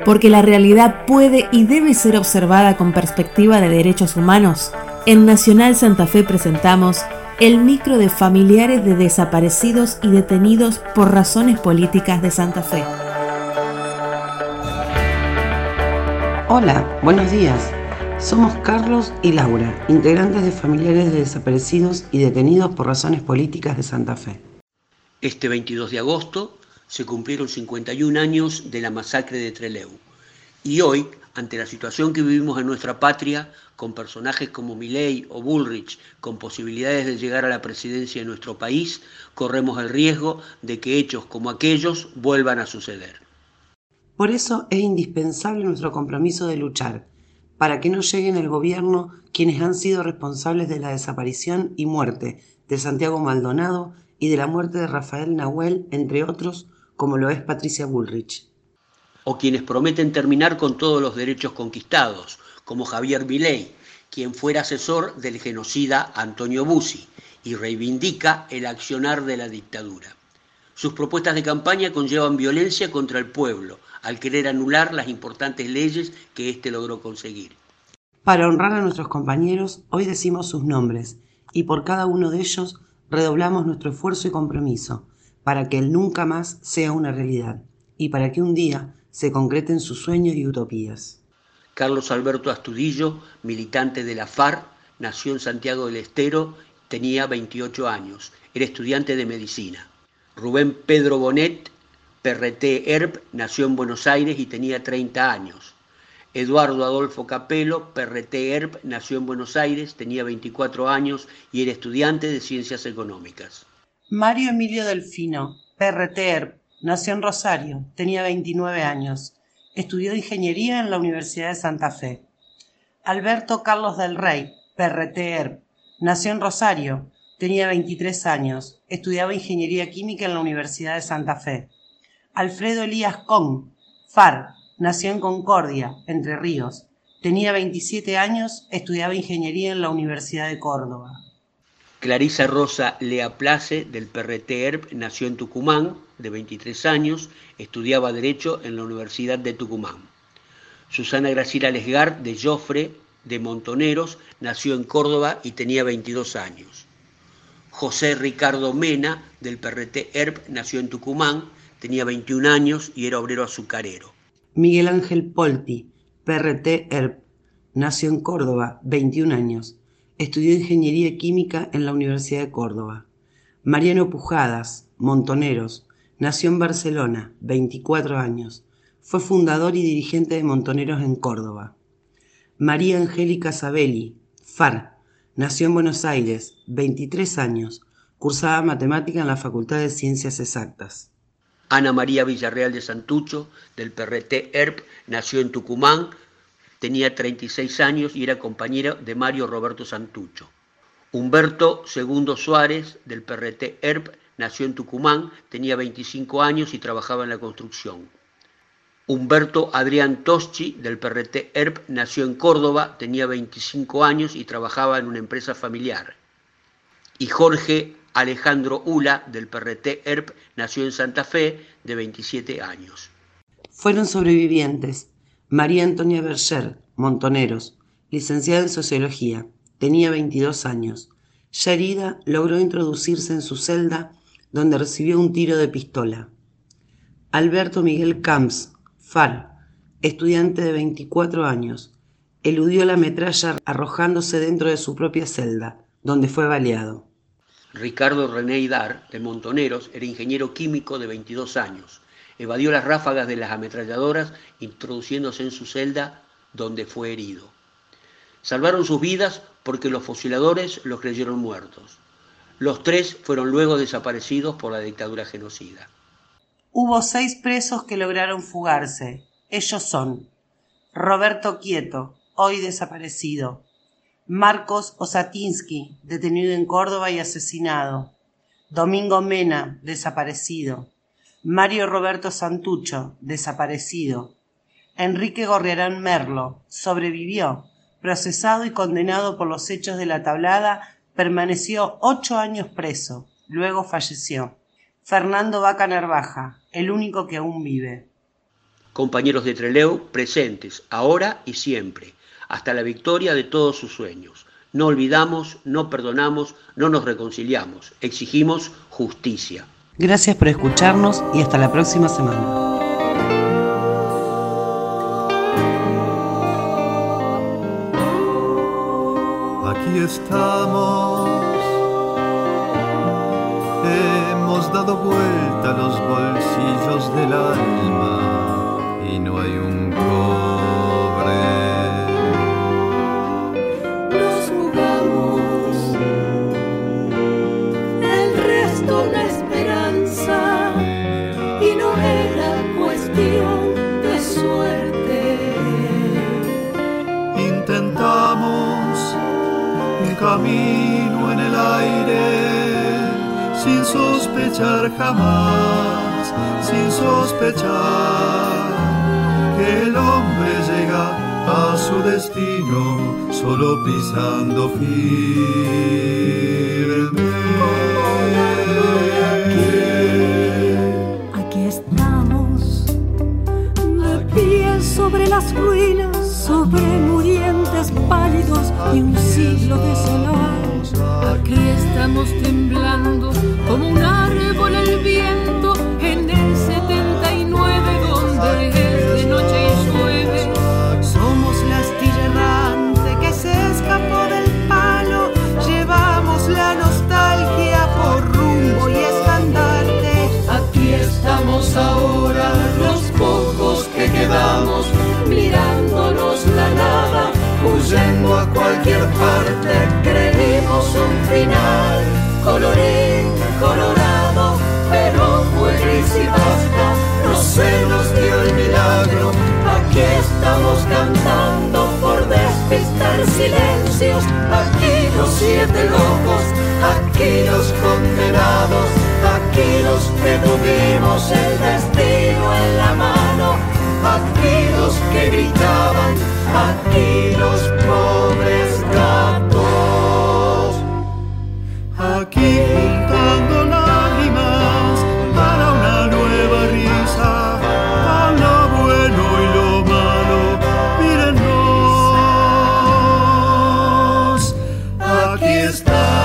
Porque la realidad puede y debe ser observada con perspectiva de derechos humanos, en Nacional Santa Fe presentamos el micro de familiares de desaparecidos y detenidos por razones políticas de Santa Fe. Hola, buenos días. Somos Carlos y Laura, integrantes de familiares de desaparecidos y detenidos por razones políticas de Santa Fe. Este 22 de agosto se cumplieron 51 años de la masacre de Trelew. Y hoy, ante la situación que vivimos en nuestra patria, con personajes como Milei o Bullrich, con posibilidades de llegar a la presidencia de nuestro país, corremos el riesgo de que hechos como aquellos vuelvan a suceder. Por eso es indispensable nuestro compromiso de luchar, para que no lleguen al gobierno quienes han sido responsables de la desaparición y muerte de Santiago Maldonado y de la muerte de Rafael Nahuel, entre otros, como lo es Patricia Bullrich. O quienes prometen terminar con todos los derechos conquistados, como Javier Milei, quien fuera asesor del genocida Antonio Bussi y reivindica el accionar de la dictadura. Sus propuestas de campaña conllevan violencia contra el pueblo, al querer anular las importantes leyes que éste logró conseguir. Para honrar a nuestros compañeros, hoy decimos sus nombres, y por cada uno de ellos redoblamos nuestro esfuerzo y compromiso, para que el nunca más sea una realidad, y para que un día se concreten sus sueños y utopías. Carlos Alberto Astudillo, militante de la FARC, nació en Santiago del Estero, tenía 28 años, era estudiante de medicina. Rubén Pedro Bonet, PRT-ERP, nació en Buenos Aires y tenía 30 años. Eduardo Adolfo Capello, PRT-ERP, nació en Buenos Aires, tenía 24 años y era estudiante de Ciencias Económicas. Mario Emilio Delfino, PRT-ERP, nació en Rosario, tenía 29 años. Estudió Ingeniería en la Universidad de Santa Fe. Alberto Carlos del Rey, PRT-ERP, nació en Rosario, tenía 23 años. Estudiaba Ingeniería Química en la Universidad de Santa Fe. Alfredo Elías Con, FAR, nació en Concordia, Entre Ríos. Tenía 27 años, estudiaba Ingeniería en la Universidad de Córdoba. Clarisa Rosa Leaplace, del PRT-ERP, nació en Tucumán, de 23 años, estudiaba Derecho en la Universidad de Tucumán. Susana Graciela Lesgar, de Jofre, de Montoneros, nació en Córdoba y tenía 22 años. José Ricardo Mena, del PRT-ERP, nació en Tucumán, tenía 21 años y era obrero azucarero. Miguel Ángel Polti, PRT-ERP, nació en Córdoba, 21 años. Estudió Ingeniería Química en la Universidad de Córdoba. Mariano Pujadas, Montoneros, nació en Barcelona, 24 años. Fue fundador y dirigente de Montoneros en Córdoba. María Angélica Sabelli, FAR, nació en Buenos Aires, 23 años. Cursaba Matemática en la Facultad de Ciencias Exactas. Ana María Villarreal de Santucho, del PRT-ERP, nació en Tucumán, tenía 36 años y era compañera de Mario Roberto Santucho. Humberto II Suárez, del PRT-ERP, nació en Tucumán, tenía 25 años y trabajaba en la construcción. Humberto Adrián Toschi, del PRT-ERP, nació en Córdoba, tenía 25 años y trabajaba en una empresa familiar. Y Jorge Alejandro Ula, del PRT-ERP, nació en Santa Fe, de 27 años. Fueron sobrevivientes María Antonia Berger, Montoneros, licenciada en Sociología, tenía 22 años. Ya herida, logró introducirse en su celda, donde recibió un tiro de pistola. Alberto Miguel Camps, FAR, estudiante de 24 años, eludió la metralla arrojándose dentro de su propia celda, donde fue baleado. Ricardo René Idar, de Montoneros, era ingeniero químico de 22 años. Evadió las ráfagas de las ametralladoras, introduciéndose en su celda, donde fue herido. Salvaron sus vidas porque los fusiladores los creyeron muertos. Los tres fueron luego desaparecidos por la dictadura genocida. Hubo 6 presos que lograron fugarse. Ellos son Roberto Quieto, hoy desaparecido. Marcos Osatinsky, detenido en Córdoba y asesinado. Domingo Mena, desaparecido. Mario Roberto Santucho, desaparecido. Enrique Gorriarán Merlo, sobrevivió, procesado y condenado por los hechos de la Tablada, permaneció 8 años preso, luego falleció. Fernando Vaca Narvaja, el único que aún vive. Compañeros de Trelew, presentes, ahora y siempre, hasta la victoria de todos sus sueños. No olvidamos, no perdonamos, no nos reconciliamos. Exigimos justicia. Gracias por escucharnos y hasta la próxima semana. Aquí estamos, hemos dado vuelta a los bolsillos del alma y no hay un cobre. Nos jugamos el resto la esperanza y no era cuestión de suerte. Intentamos un camino en el aire, sin sospechar jamás, sin sospechar que el hombre llega a su destino solo pisando firme. Aquí estamos, de pie sobre las ruinas, sobre murientes pálidos y un siglo desolado. Aquí estamos temblando como un árbol al viento en el 79 donde es de noche y llueve. Somos la astilla errante que se escapó del palo. Llevamos la nostalgia por rumbo y estandarte. Aquí estamos ahora, los pocos que quedamos, mirándonos la nada, huyendo a cualquier parte. Creímos un final, colorín colorado, pero fue gris y basta, no se nos dio el milagro. Aquí estamos cantando por despistar silencios. Aquí los 7 locos, aquí los condenados, aquí los que tuvimos el destino en la mano, aquí los que gritaban, aquí los pobres gatos. Aquí juntando lágrimas para una nueva risa, a lo bueno y lo malo, mírennos. Aquí está.